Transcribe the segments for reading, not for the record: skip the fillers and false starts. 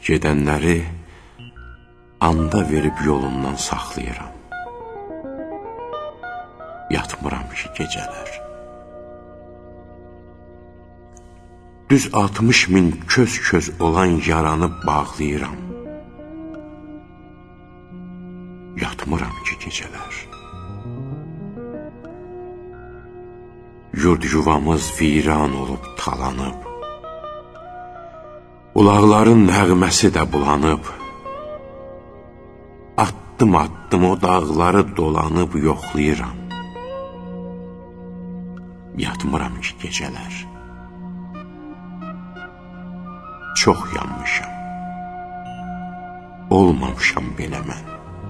Gedənləri anda verib yolundan saxlayıram. Yatmıram ki gecələr. Düz 60 min köz-köz olan yaranı bağlayıram. Yatmıram ki gecələr. Yurd yuvamız viran olub talanıb. Ulaqların nəğməsi də bulanıb. Addım-addım o dağları dolanıb yoxlayıram. Yatmıram ki gecələr. Çox yanmışam. Olmamışam belə mən.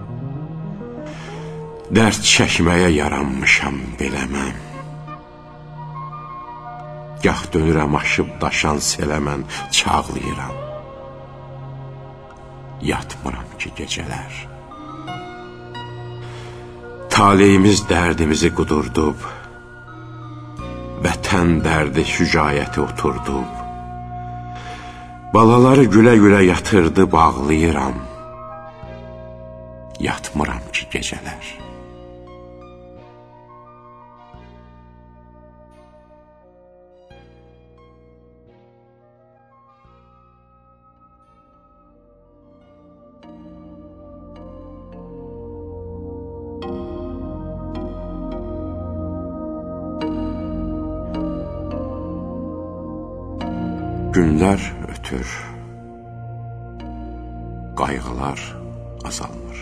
Dərd çəkməyə yaranmışam belə mən. Gah dönürəm aşıb daşan selə mən çağlayıram. Yatmıram ki gecələr. Taleyimiz dərdimizi qudurdub. Vətən dərdi şücayəti oturdub. Balaları gülə-gülə yatırdı bağlayıram. Yatmıram ki gecələr. Günlər ötür, qayğılar azalmır.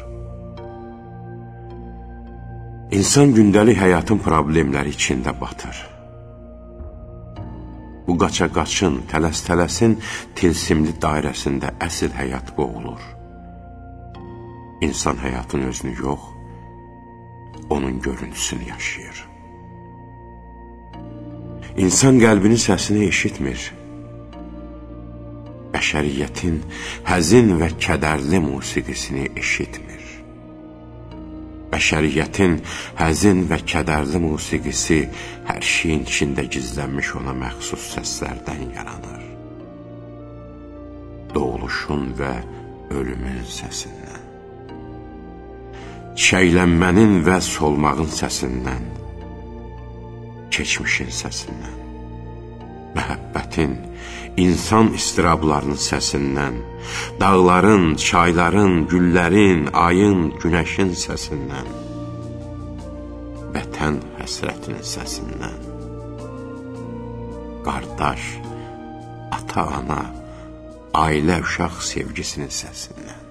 İnsan gündəlik həyatın problemləri içində batır. Bu qaça-qaçın, tələs-tələsin tilsimli dairəsində əsl həyat boğulur. İnsan həyatın özünü yox, onun görüntüsünü yaşayır. İnsan qəlbinin səsini eşitmir. Bəşəriyyətin həzin və kədərli musiqisini eşitmir. Bəşəriyyətin həzin və kədərli musiqisi hər şeyin içində gizlənmiş ona məxsus səslərdən yaranır. Doğuluşun və ölümün səsindən, çiçəklənmənin və solmağın səsindən, keçmişin səsindən, məhəbbətin, insan istirablarının səsindən, dağların, çayların, güllərin, ayın, günəşin səsindən, vətən həsrətinin səsindən, qardaş, ata-ana, ailə, uşaq sevgisinin səsindən.